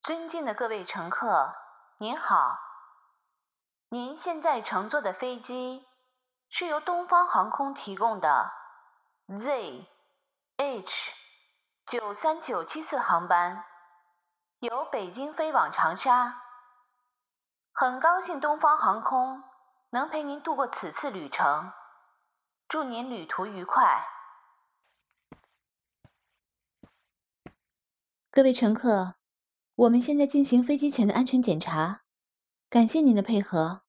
尊敬的各位乘客，您好。您现在乘坐的飞机是由东方航空提供的 ZH93974航班，由北京飞往长沙。很高兴东方航空能陪您度过此次旅程，祝您旅途愉快。 各位乘客，我们现在进行飞机前的安全检查，感谢您的配合。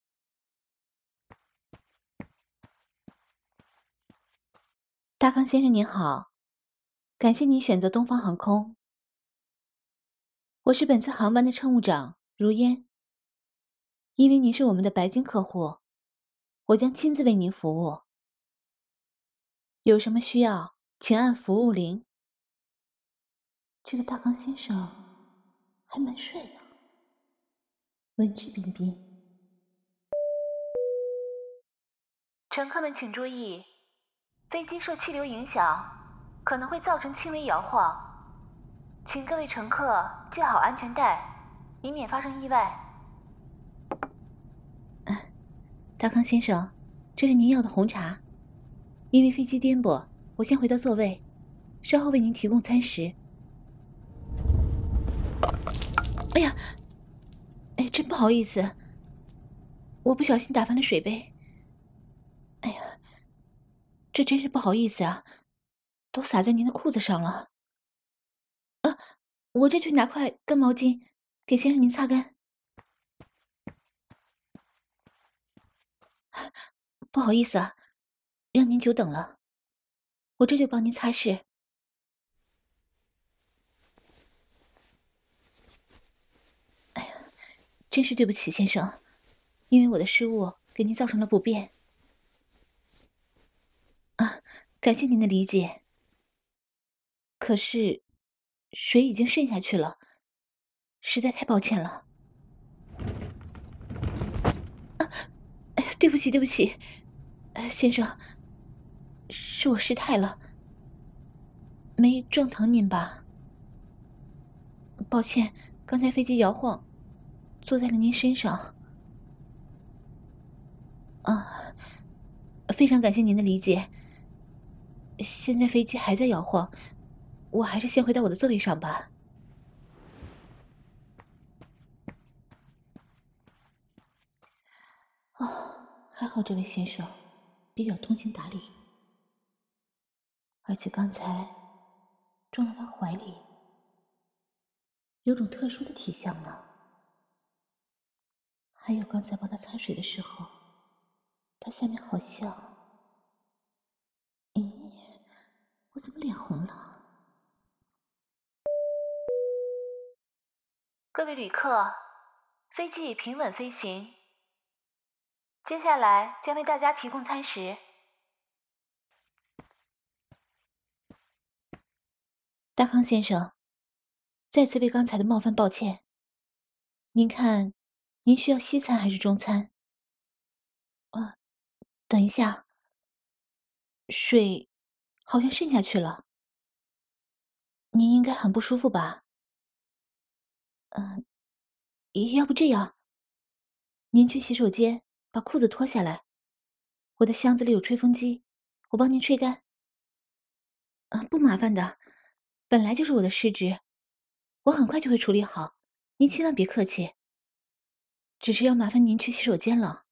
大康先生您好，感谢您选择东方航空。我是本次航班的乘务长如烟。因为您是我们的白金客户，我将亲自为您服务。有什么需要，请按服务铃。这个大康先生还蛮帅的，文质彬彬。 乘客们请注意，飞机受气流影响，可能会造成轻微摇晃，请各位乘客系好安全带，以免发生意外。 大康先生，这是您要的红茶。因为飞机颠簸，我先回到座位，稍后为您提供餐食。哎呀，真不好意思，我不小心打翻了水杯。哎呀，这真是不好意思啊，都洒在您的裤子上了。我这去拿块干毛巾，给先生您擦干。不好意思啊，让您久等了，我这就帮您擦拭。哎呀，真是对不起，先生，因为我的失误给您造成了不便。感谢您的理解。可是，水已经渗下去了，实在太抱歉了。对不起，对不起，先生，是我失态了，没撞疼您吧？抱歉，刚才飞机摇晃，坐在了您身上。非常感谢您的理解。现在飞机还在摇晃，我还是先回到我的座位上吧。还好这位先生比较通情达理，而且刚才撞到他怀里，有种特殊的体香呢。还有刚才帮他擦水的时候，他下面好像……咦，我怎么脸红了？ 各位旅客，飞机已平稳飞行，接下来将为大家提供餐食。 大康先生，再次为刚才的冒犯抱歉。您看，您需要西餐还是中餐？等一下，水好像渗下去了。您应该很不舒服吧？要不这样，您去洗手间把裤子脱下来，我的箱子里有吹风机，我帮您吹干。不麻烦的，本来就是我的失职，我很快就会处理好，您千万别客气。只是要麻烦您去洗手间了。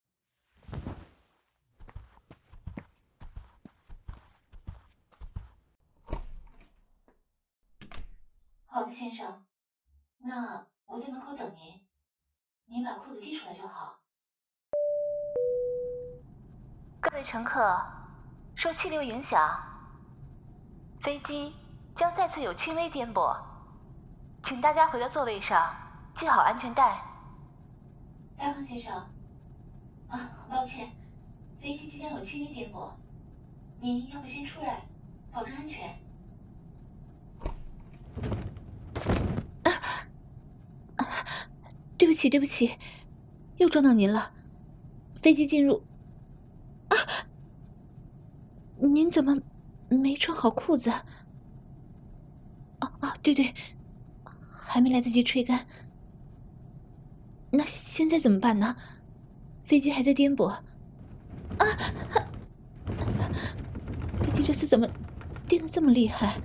好的，先生，那我在门口等您，您把裤子递出来就好。 各位乘客，受气流影响，飞机将再次有轻微颠簸，请大家回到座位上，系好安全带。 大康先生，抱歉，飞机即将有轻微颠簸，您要不先出来，保证安全。对不起，对不起，又撞到您了。飞机进入……您怎么没穿好裤子？对，还没来得及吹干， 那现在怎么办呢？飞机还在颠簸。飞机这次怎么颠得这么厉害？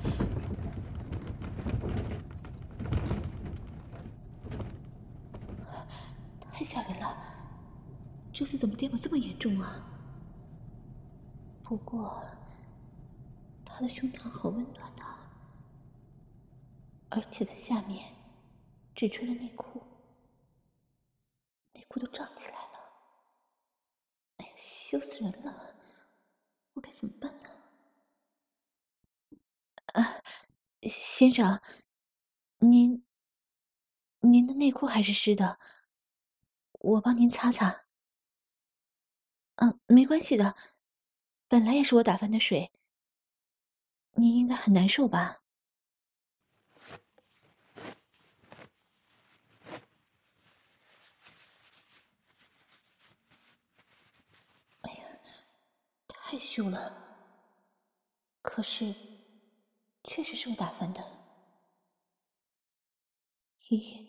太吓人了！这次怎么颠簸这么严重啊？不过，他的胸膛好温暖啊，而且在下面只穿了内裤，内裤都胀起来了。哎呀，羞死人了！我该怎么办呢？先生，您的内裤还是湿的，我帮您擦擦。没关系的，本来也是我打翻的水，您应该很难受吧？太羞了，可是确实是我打翻的。咦，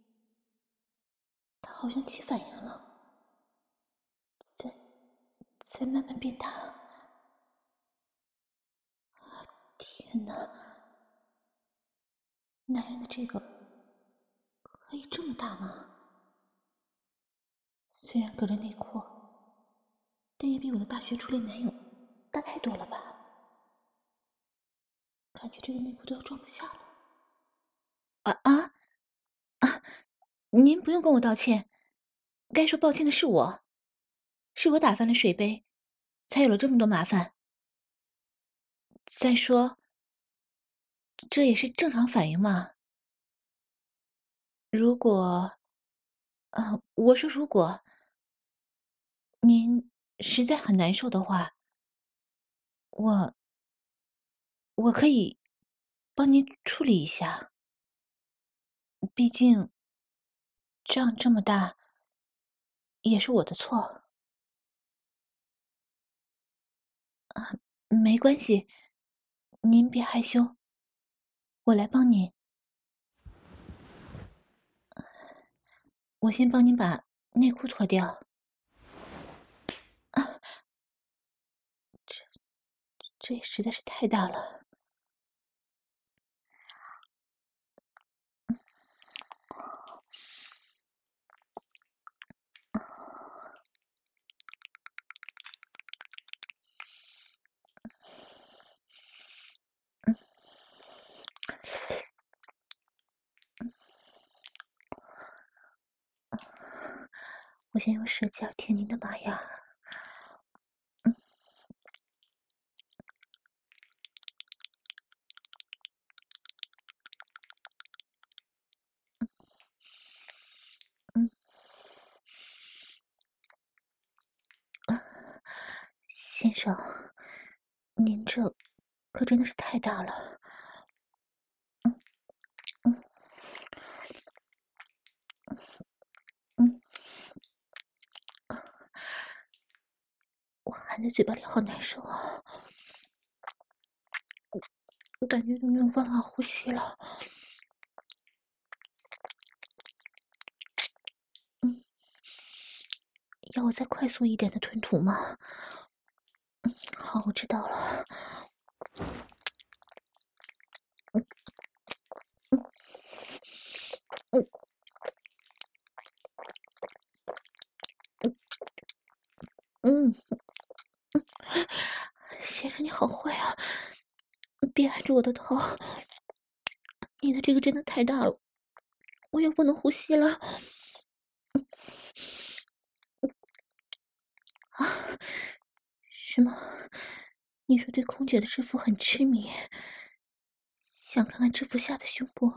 它好像起反应了，在慢慢变大。天哪，男人的这个可以这么大吗？虽然隔着内裤，但也比我的大学初恋男友大太多了吧？感觉这个内裤都要装不下了。啊啊啊！您不用跟我道歉，该说抱歉的是我，是我打翻了水杯，才有了这么多麻烦。再说，这也是正常反应嘛。如果，我说如果您实在很难受的话，我我可以帮您处理一下。毕竟仗这么大，也是我的错。没关系，您别害羞，我来帮您。我先帮您把内裤脱掉。啊，这也实在是太大了。我先用舌尖舔您的马牙。嗯，先生，您这可真的是太大了。嗯嗯，我含在嘴巴里好难受啊，我感觉都没有办法呼吸了。要我再快速一点的吞吐吗？好，我知道了。嗯嗯，先生你好坏啊！别按住我的头，你的这个真的太大了，我又不能呼吸了。啊？什么？你说对空姐的制服很痴迷，想看看制服下的胸部？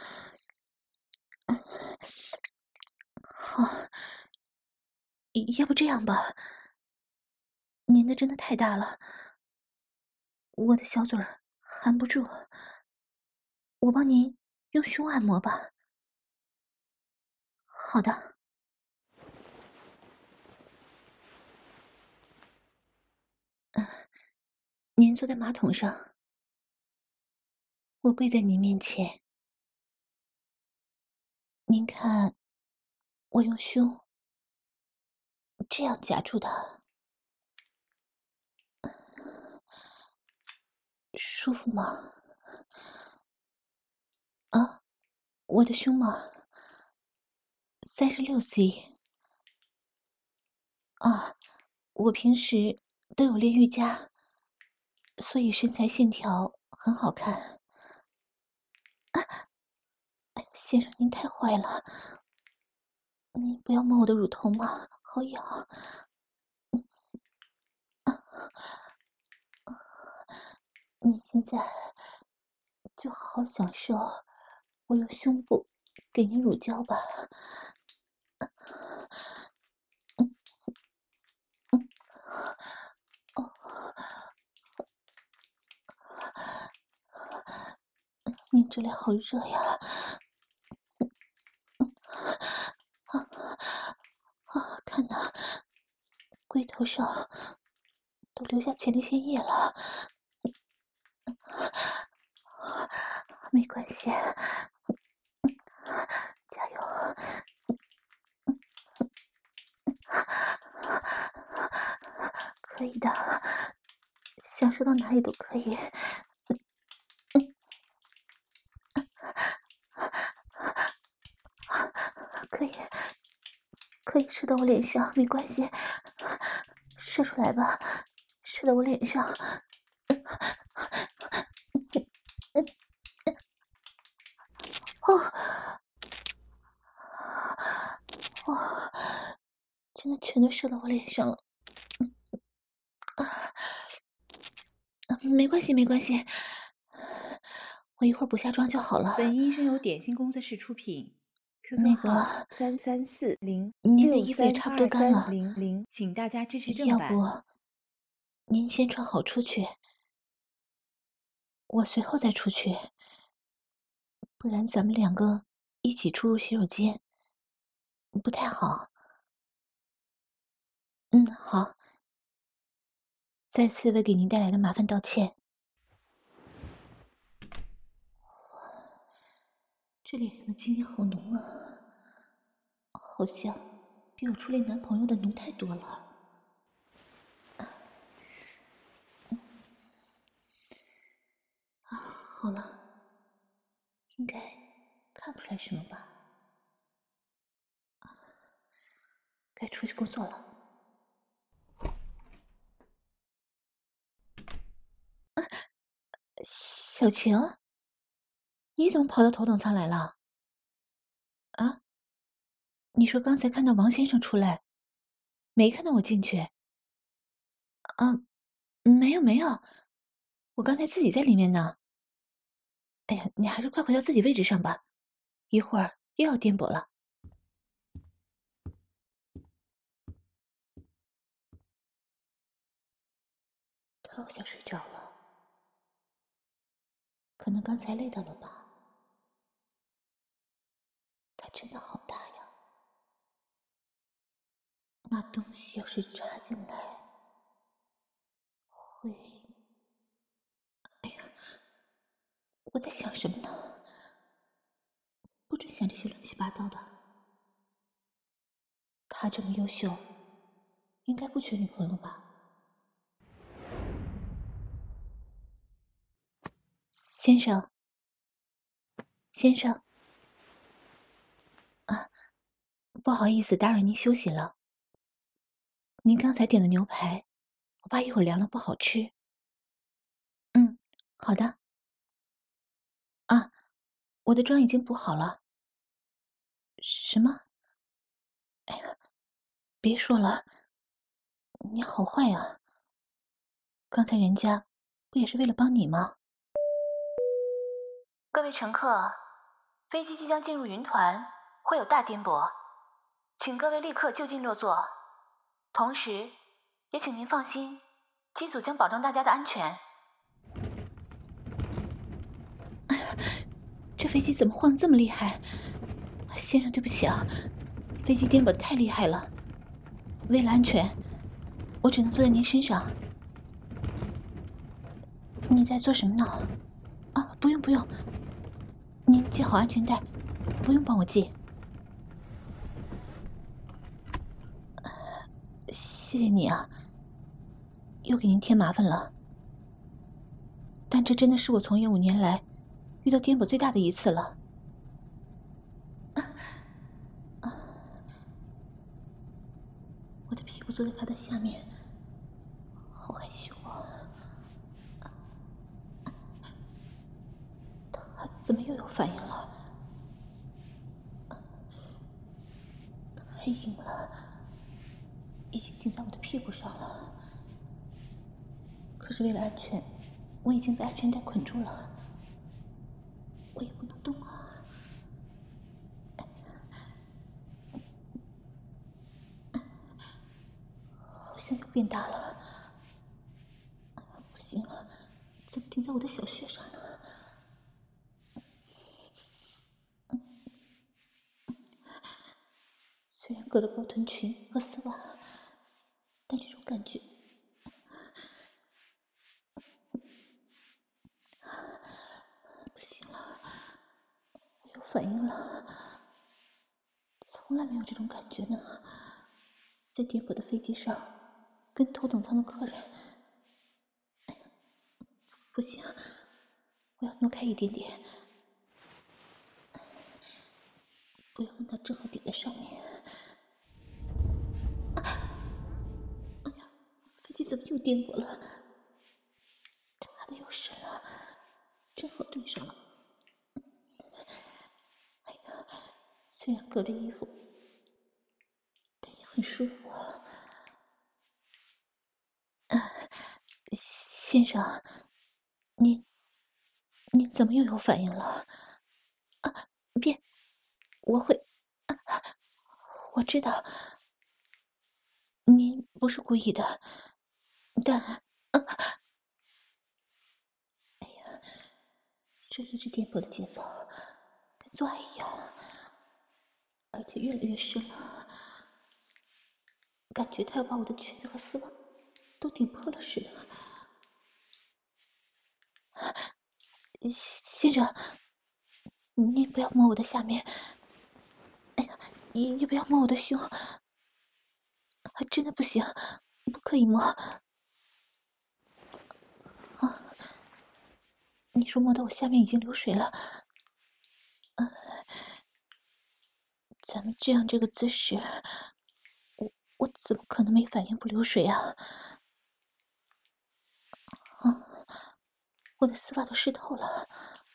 好，要不这样吧，您的真的太大了，我的小嘴儿含不住，我帮您用胸按摩吧。好的。您坐在马桶上，我跪在您面前，您看我用胸这样夹住的，舒服吗？啊，我的胸吗？36C。啊，我平时都有练瑜伽，所以身材线条很好看。哎，先生您太坏了，您不要摸我的乳头嘛，好痒。你现在就好好享受我用胸部给您乳胶吧。您这里好热呀！看呐，龟头上都留下前列腺液了。没关系，加油！可以的，想说到哪里都可以。可以射到我脸上，没关系，射出来吧，射到我脸上。哇，真的全都射到我脸上了。没关系，没关系，我一会儿补下妆就好了。 本音声由点心工作室出品。 那 QQ 个号3340 您的衣服也差不多干了 6323000，请大家支持正版。 要不您先穿好出去，我随后再出去，不然咱们两个一起出入洗手间不太好。好。再次为给您带来的麻烦道歉。这脸上的精液好浓啊，好像比我初恋男朋友的浓太多了。好了，应该看不出来什么吧？该出去工作了。小晴，你怎么跑到头等舱来了？啊？你说刚才看到王先生出来，没看到我进去？啊，没有没有，我刚才自己在里面呢。哎呀，你还是快回到自己位置上吧，一会儿又要颠簸了。他好像睡着了，可能刚才累到了吧。它真的好大呀，那东西要是插进来，会……哎呀，我在想什么呢？不准想这些乱七八糟的。他这么优秀，应该不缺女朋友吧？先生，先生，不好意思打扰您休息了。您刚才点的牛排，我怕一会儿凉了不好吃。好的。我的妆已经补好了。什么？哎呀，别说了，你好坏呀！刚才人家不也是为了帮你吗？ 各位乘客，飞机即将进入云团，会有大颠簸，请各位立刻就近落座。同时，也请您放心，机组将保证大家的安全。 这飞机怎么晃得这么厉害？先生，对不起啊，飞机颠簸得太厉害了。为了安全，我只能坐在您身上。你在做什么呢？不用不用，您系好安全带，不用帮我系。 谢谢你啊，又给您添麻烦了。但这真的是我从业5年来遇到颠簸最大的一次了。我的屁股坐在他的下面，好害羞啊！他怎么又有反应了？太硬了，已经顶在我的屁股上了。可是为了安全，我已经被安全带捆住了，我也不能动啊。好像又变大了，不行了，怎么顶在我的小穴上呢？虽然隔了包臀裙和丝袜，但这种感觉不行了，我有反应了，从来没有这种感觉呢。在颠簸的飞机上，跟头等舱的客人，不行，我要挪开一点点，不要让它正好顶在上面。哎呀，飞机怎么又颠簸了？差的又深了，正好对上了。哎呀，虽然隔着衣服，但也很舒服啊。先生，您怎么又有反应了？啊，别，我会，我知道，您不是故意的，但，哎呀，这一直颠簸的节奏，跟做爱一样，而且越来越深了，感觉他要把我的裙子和丝袜都顶破了似的。先生，您不要摸我的下面，哎呀，你不要摸我的胸，真的不行，不可以摸。啊，你说摸到我下面已经流水了，咱们这样这个姿势，我怎么可能没反应不流水啊？我的丝袜都湿透了，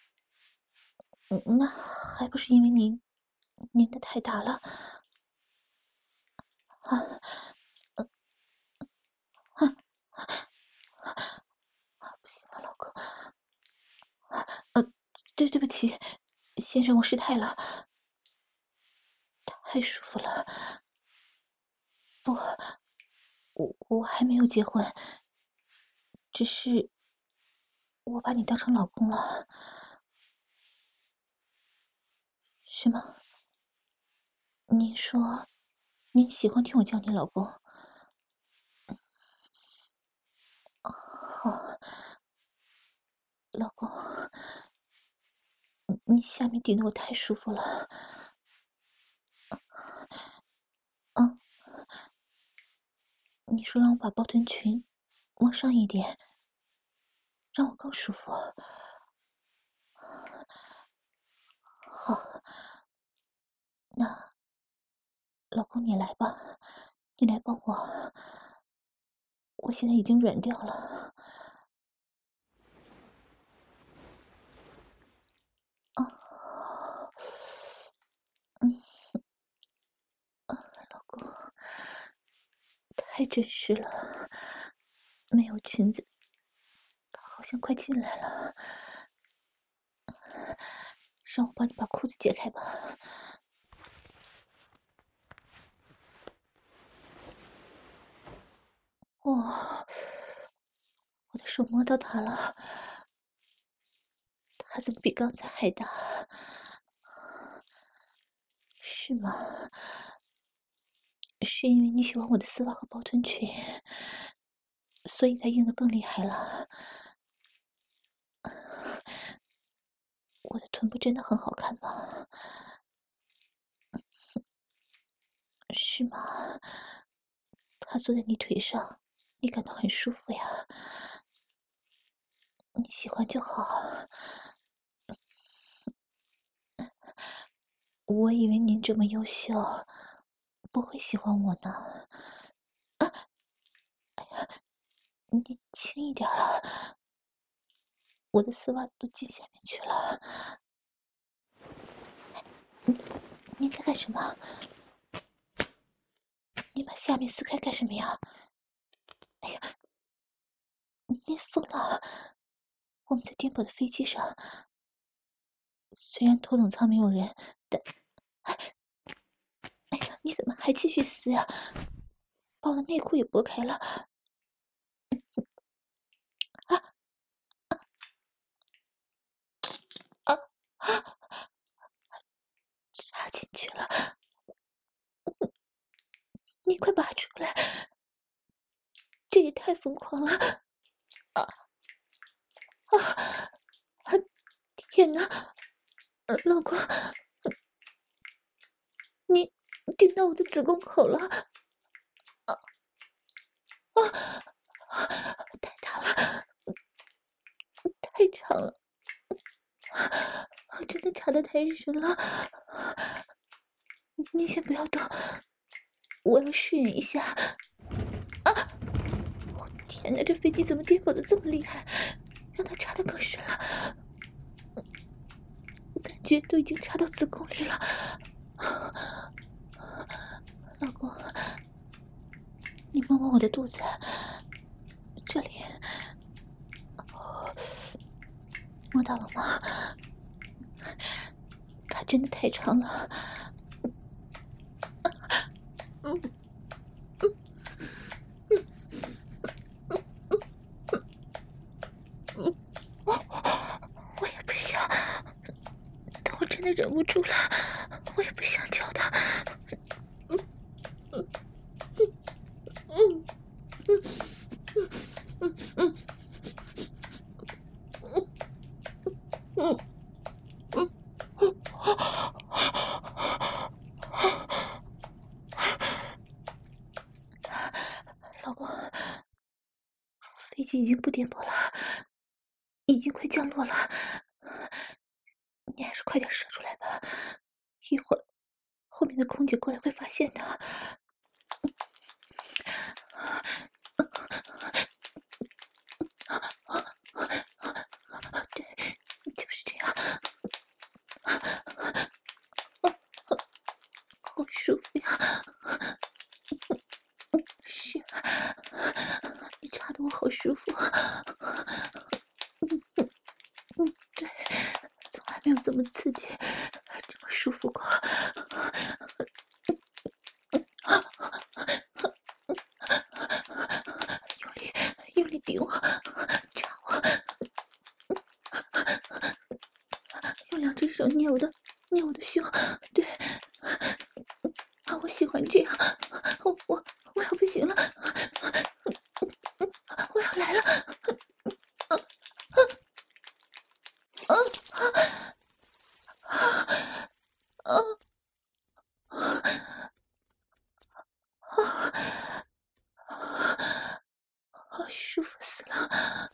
那还不是因为您的太大了。不行了，老公。对不起，先生，我失态了，太舒服了。不，我还没有结婚，只是我把你当成老公了，是吗？您说，您喜欢听我叫你老公？好，老公，你下面顶得我太舒服了。你说让我把包臀裙往上一点，让我更舒服。好，那老公你来吧，你来帮我，我现在已经软掉了。老公，太真实了，没有裙子，好像快进来了。让我帮你把裤子解开吧。哇，我的手摸到它了，它怎么比刚才还大？是吗？是因为你喜欢我的丝袜和包臀裙，所以才硬得更厉害了。我的臀部真的很好看吗？是吗？ 他坐在你腿上，你感到很舒服呀。你喜欢就好。我以为您这么优秀，不会喜欢我呢。你轻一点啊，我的丝袜都进下面去了。你在干什么？你把下面撕开干什么呀？哎呀，你疯了！我们在颠簸的飞机上，虽然头等舱没有人，但……哎呀，你怎么还继续撕呀？把我的内裤也剥开了！啊啊！插进去了，你快拔出来！这也太疯狂了！啊啊！天哪，老公，你顶到我的子宫口了！太大了，太长了，真的插得太深了。你先不要动，我要适应一下。啊！天哪，这飞机怎么颠簸的这么厉害，让它插得更深了？感觉都已经插到子宫里了。老公，你摸摸我的肚子，这里，摸到了吗？它真的太长了。我也不想，但我真的忍不住了，我也不想叫他。老公，飞机已经不颠簸了，已经快降落了，你还是快点射出来吧，一会儿后面的空姐过来会发现的。对，就是这样。好舒服呀！是，你插得我好舒服。对，从来没有这么刺激，这么舒服过。用力顶我，插我，用两只手捏我的胸。对，我喜欢这样。我要不行了，我要来了。好舒服死了！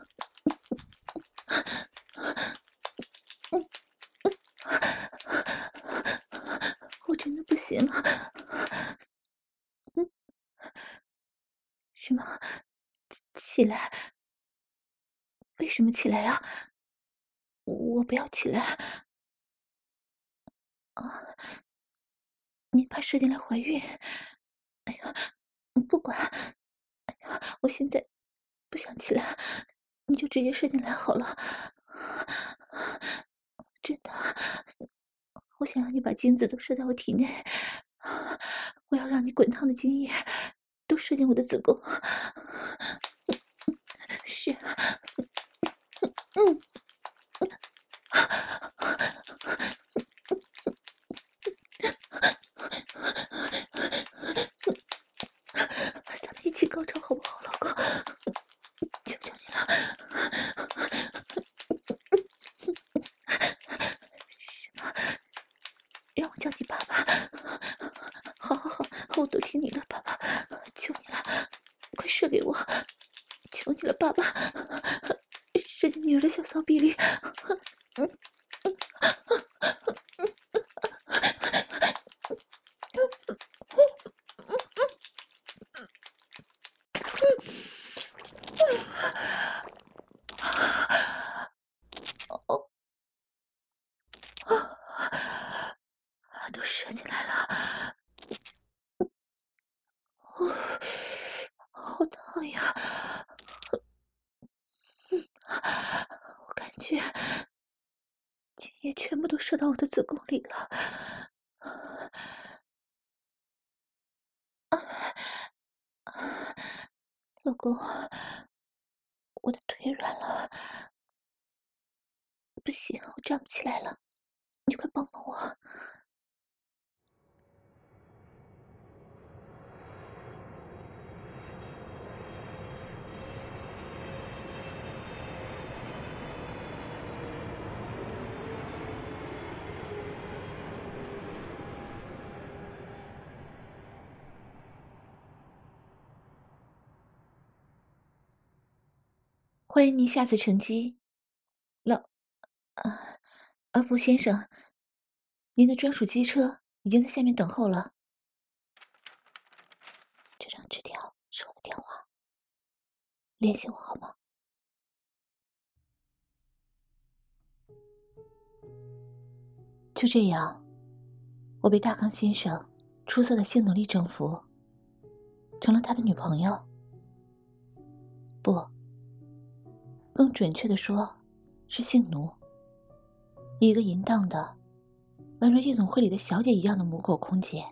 我真的不行了。什么？起来？为什么起来呀？我不要起来。啊，你怕射进来怀孕？哎呀，不管。哎呀，我现在不想起来，你就直接射进来好了。真的，我想让你把精子都射在我体内，我要让你滚烫的精液都射进我的子宫。是，咱们一起高潮好不好，老公？求求你了。是吗？让我叫你爸爸。好，我都听你的，爸爸，求你了。 射给我，求你了，爸爸，射进女儿的小骚逼里。都射进来了，好烫呀！我感觉精液全部都射到我的子宫里了。老公，我的腿软了，不行，我站不起来了，你快帮帮我。欢迎您下次乘机。不，先生，您的专属机车已经在下面等候了。这张纸条是我的电话，联系我好吗？就这样，我被大康先生出色的性能力征服，成了他的女朋友。不，更准确的说，是性奴。一个淫荡的，宛如夜总会里的小姐一样的母狗空姐。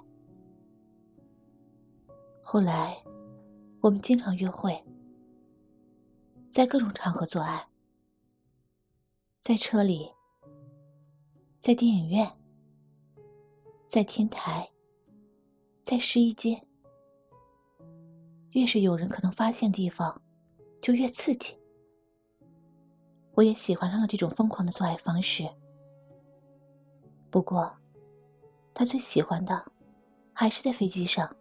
后来，我们经常约会，在各种场合做爱，在车里，在电影院，在天台，在试衣间。越是有人可能发现的地方，就越刺激。我也喜欢上了这种疯狂的做爱方式。不过，他最喜欢的还是在飞机上。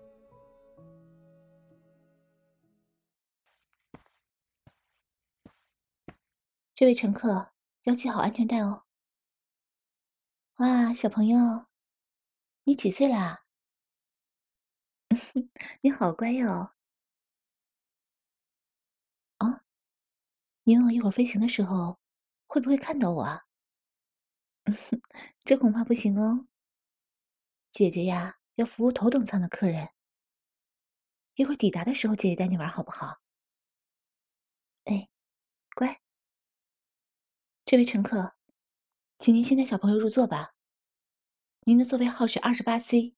这位乘客要系好安全带哦。哇，小朋友，你几岁啦？你好乖哟。啊，你问我一会儿飞行的时候会不会看到我啊？这恐怕不行哦。姐姐呀，要服务头等舱的客人。一会儿抵达的时候，姐姐带你玩好不好？哎，乖。这位乘客，请您先带小朋友入座吧。您的座位号是28C。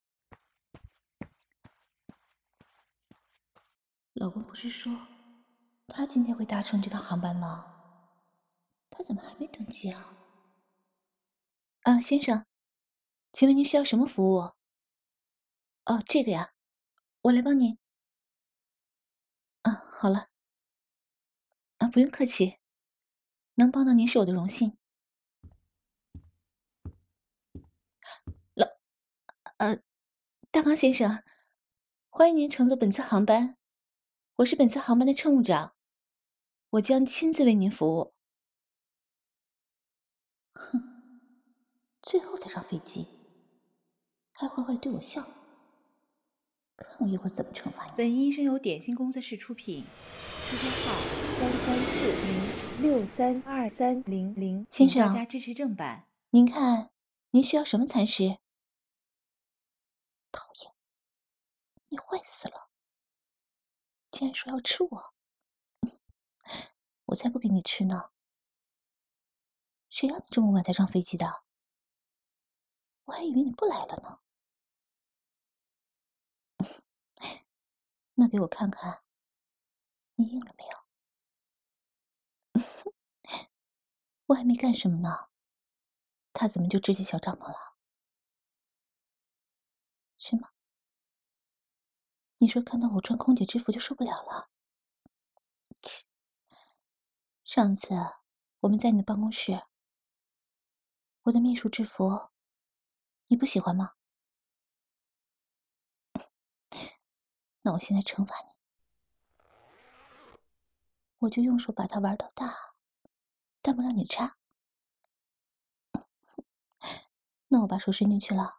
老公不是说他今天会搭乘这趟航班吗？他怎么还没登机啊？先生，请问您需要什么服务？哦，这个呀，我来帮您。好了。不用客气，能帮到您是我的荣幸。大康先生，欢迎您乘坐本次航班，我是本次航班的乘务长，我将亲自为您服务。哼，最后才上飞机，还坏坏对我笑，看我一会儿怎么惩罚你。 本音声由点心工作室出品，QQ 号3340632300， 先生， 请大家支持正版。 您看，您需要什么餐食？讨厌，你坏死了！竟然说要吃我，我才不给你吃呢！谁让你这么晚才上飞机的？我还以为你不来了呢。那给我看看，你硬了没有？我还没干什么呢，他怎么就支起小帐篷了？是吗？你说看到我穿空姐制服就受不了了？切！上次我们在你的办公室，我的秘书制服，你不喜欢吗？那我现在惩罚你， 我就用手把它玩到大，但不让你插。那我把手伸进去了。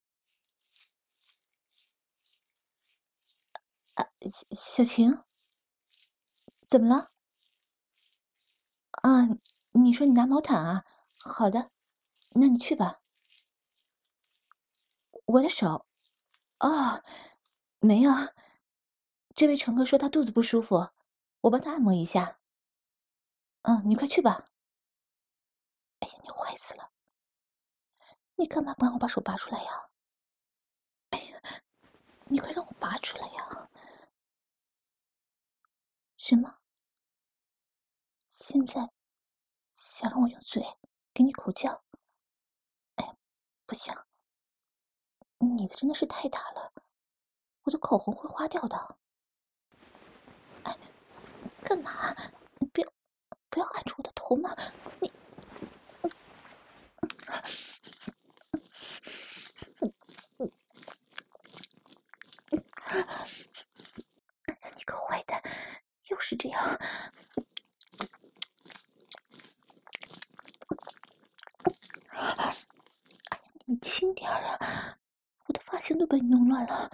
啊，小晴，怎么了？啊，你说你拿毛毯啊？好的，那你去吧。我的手，哦，没有。这位乘客说他肚子不舒服，我帮他按摩一下。你快去吧。哎呀，你坏死了！你干嘛不让我把手拔出来呀？哎呀，你快让我拔出来呀！什么？现在想让我用嘴给你口交？哎呀，不行，你的真的是太大了，我的口红会花掉的。哎，干嘛？你不要按住我的头嘛！你，你个坏蛋，又是这样！哎呀，你轻点儿啊！我的发型都被你弄乱了。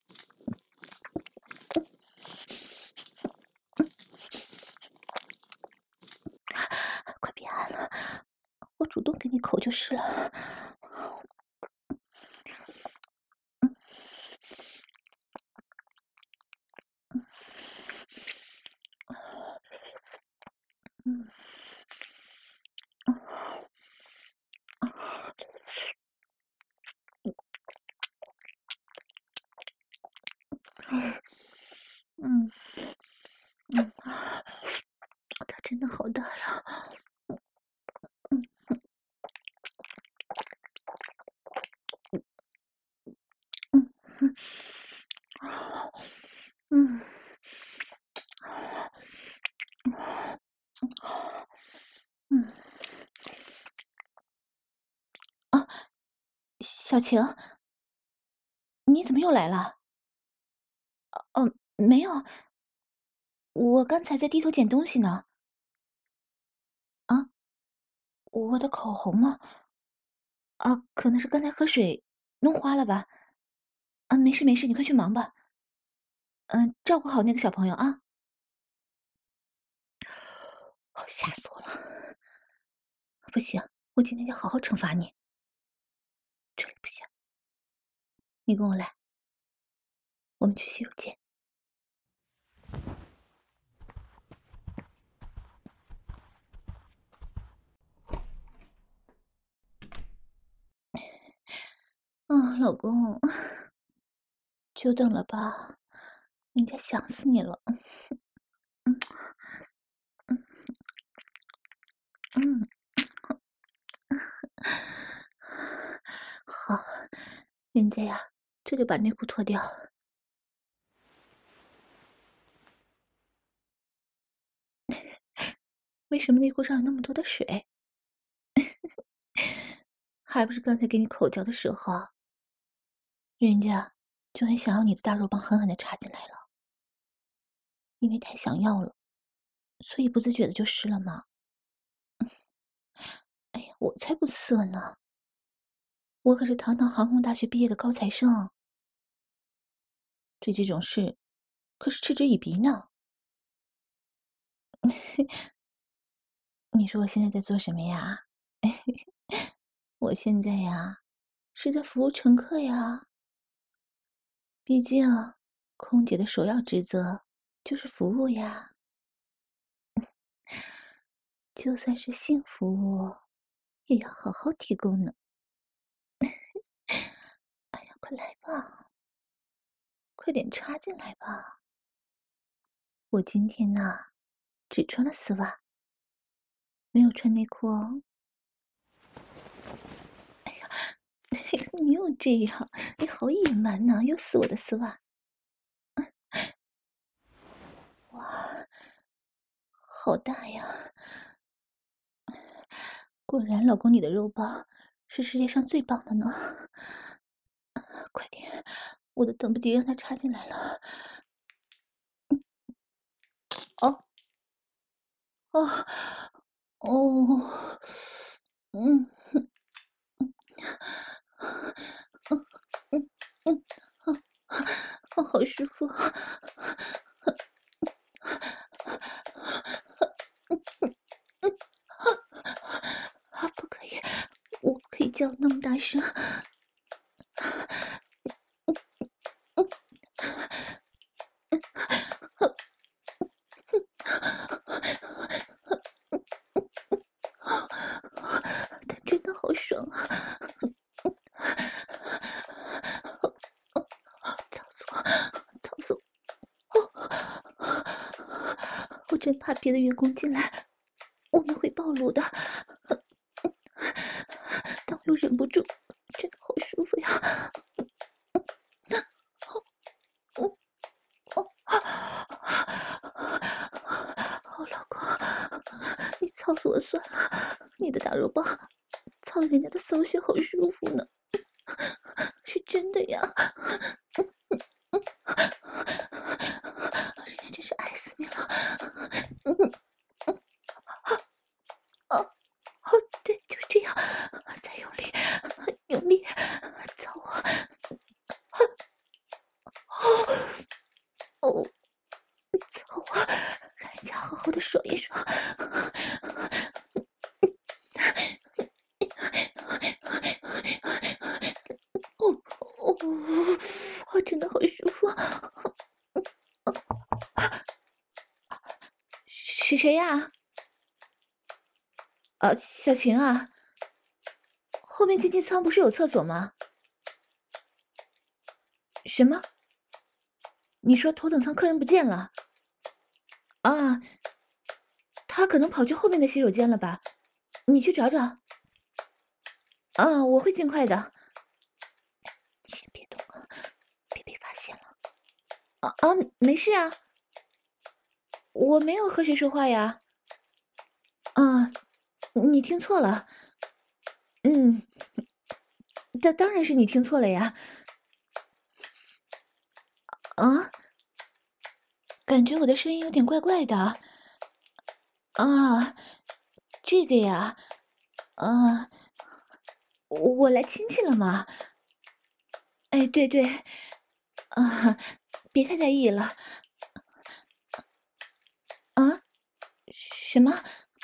快别按了，我主动给你口就是了。嗯。嗯嗯，它真的好大呀！嗯嗯嗯嗯啊，小晴，你怎么又来了？没有，我刚才在低头捡东西呢。啊，我的口红吗？啊，可能是刚才喝水弄花了吧。啊，没事没事，你快去忙吧。照顾好那个小朋友啊。吓死我了！不行，我今天要好好惩罚你。这里不行，你跟我来，我们去洗手间。老公，久等了吧？人家想死你了。嗯嗯嗯，好，人家呀，这就把内裤脱掉。为什么内裤上有那么多的水？还不是刚才给你口交的时候啊，人家就很想要你的大肉棒狠狠地插进来了，因为太想要了，所以不自觉的就湿了嘛。哎呀，我才不色呢，我可是堂堂航空大学毕业的高材生，对这种事可是嗤之以鼻呢。你说我现在在做什么呀？我现在呀，是在服务乘客呀。毕竟，空姐的首要职责就是服务呀。就算是性服务，也要好好提供呢。哎呀，快来吧，快点插进来吧。我今天呐，只穿了丝袜，没有穿内裤哦。你又这样，你好野蛮呐，又撕我的丝袜。哇，好大呀！果然，老公你的肉棒是世界上最棒的呢。快点，我都等不及让它插进来了。哦， 啊，哦，嗯嗯嗯嗯，好舒服。不可以，我不可以叫那么大声。他真的好爽啊！操死我！操死我！我真怕别的员工进来，我们会暴露的。但我又忍不住，真的好舒服呀！好老公，你操死我算了！你的大肉棒操得人家的骚穴好舒服呢，是真的呀！人家真是爱死你了！对，就是这样，再用力，用力，操我！哦，操我！让人家好好的爽一爽。真的好舒服。是谁呀？小晴啊，后面经济舱不是有厕所吗？什么？你说头等舱客人不见了？啊，他可能跑去后面的洗手间了吧？你去找找。啊，我会尽快的。你先别动啊，别被发现了。没事啊，我没有和谁说话呀。啊，你听错了。嗯，当然是你听错了呀。啊，感觉我的声音有点怪怪的。啊，这个呀，啊，我来亲戚了嘛。哎，对对，啊，别太在意了。啊，什么？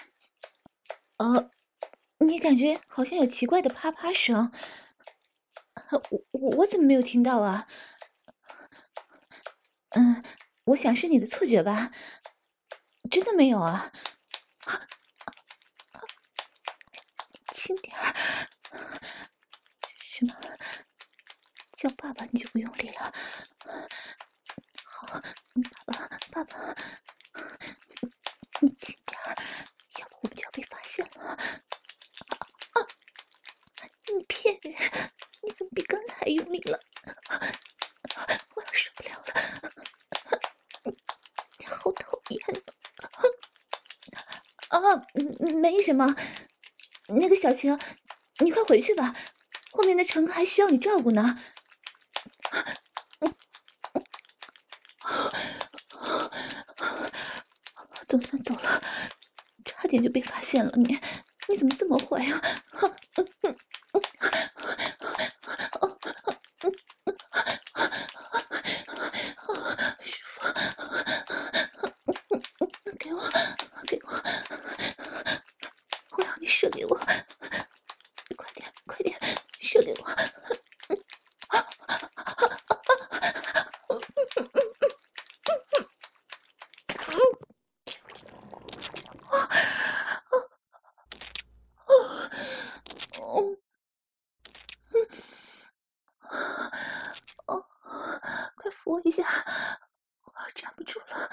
你感觉好像有奇怪的啪啪声，我怎么没有听到啊？嗯，我想是你的错觉吧，真的没有啊。轻点儿。什么？叫爸爸你就不用力了。好，爸爸，你轻点儿，要不我们就要被发现了。你骗人！你怎么比刚才还用力了？我要受不了了！你好讨厌啊！没什么。那个小晴，你快回去吧，后面的乘客还需要你照顾呢。总算走了，差点就被发现了。你怎么这么坏啊？师傅，给我，我要你射给我，快点，射给我。哦，哦，快扶我一下，我要站不住了。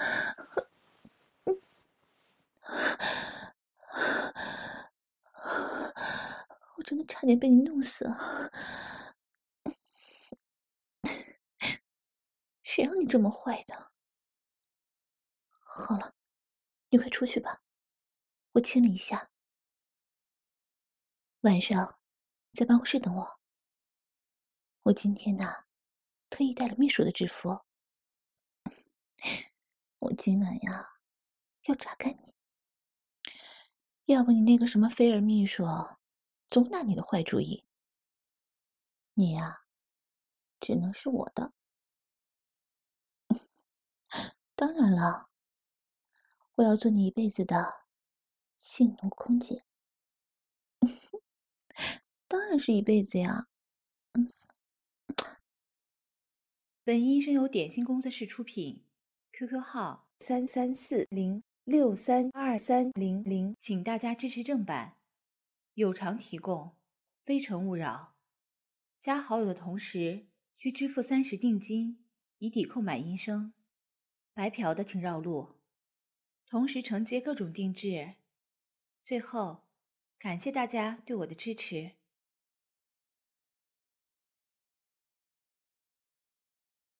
我真的差点被你弄死了。谁让你这么坏的？好了，你快出去吧，我亲了一下。晚上在办公室等我。我今天呢，特意带了秘书的制服。我今晚呀，要榨干你。 要不你那个什么菲尔秘书总拿你的坏主意，你呀，只能是我的。当然了，我要做你一辈子的性奴空姐。当然是一辈子呀。 本音声由点心工作室出品，QQ 号3340632300，请大家支持正版，有偿提供，非诚勿扰。加好友的同时需支付30定金，以抵购买音声。白嫖的请绕路，同时承接各种定制。最后，感谢大家对我的支持。